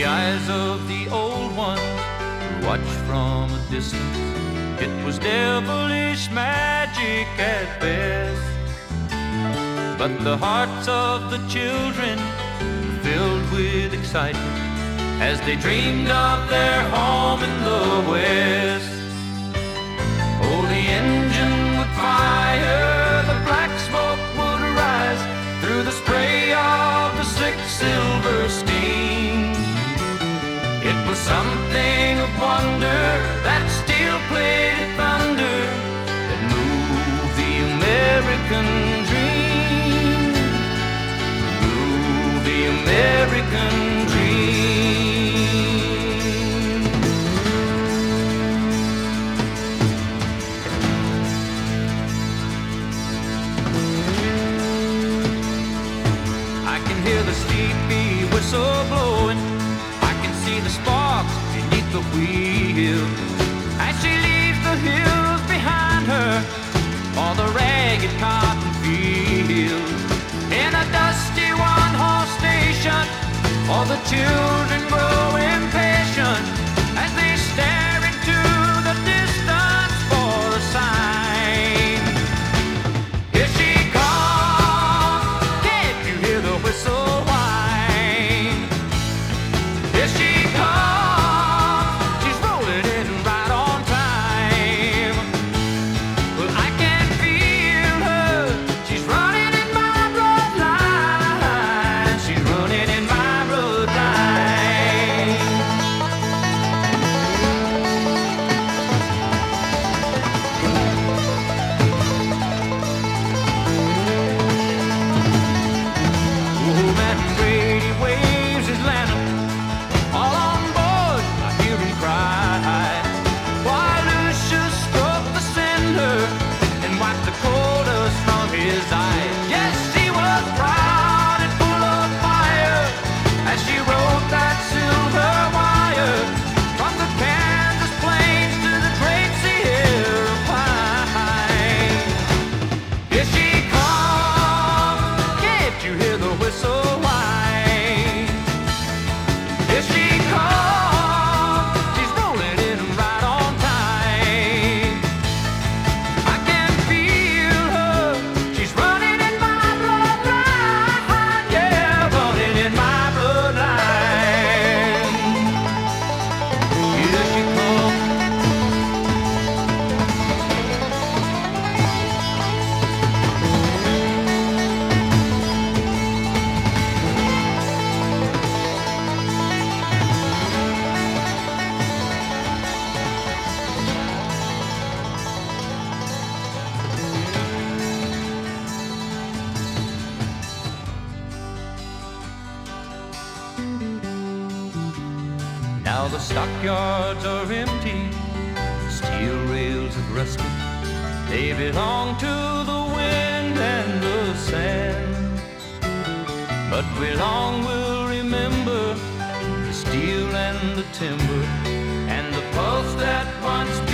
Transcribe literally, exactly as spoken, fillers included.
the eyes of the old ones who watched from a distance, it was devilish magic at best. But the hearts of the children were filled with excitement as they dreamed of their home in the West. Oh, the engine would fire, the black smoke would rise through the spray of the six silver steam. It was something of wonder, that steel-plated thunder that moved the American dream, moved the American dream. I can hear the sleepy whistle blowing, I can see the sparks beneath the wheel as she leaves the hills behind her for the ragged cotton fields. In a dusty one-horse station, all the children grow impatient as they stare into the distance for a sign. Here she comes, can't you hear the whistle whine? Here she comes, she's rolling in right on time. Well, I can feel her, she's running in my bloodline, she's running in my bloodline. Oh, Matt Brady waves his lantern, all on board, I hear him cry. Why Lucius struck the sender and wiped the coal dust from his eyes. Yes, she was proud and full of fire as she rode that silver wire from the Kansas plains to the great Sierra pine. Here she comes, can't you hear the whistle whine? Here she comes, she's rolling in right on time. I can feel her, she's running in my bloodline, yeah, running in my bloodline. Here she comes. Now the stockyards are empty, steel rails have rusted, they belong to the wind and the sand. But we long will remember the steel and the timber and the pulse that once beat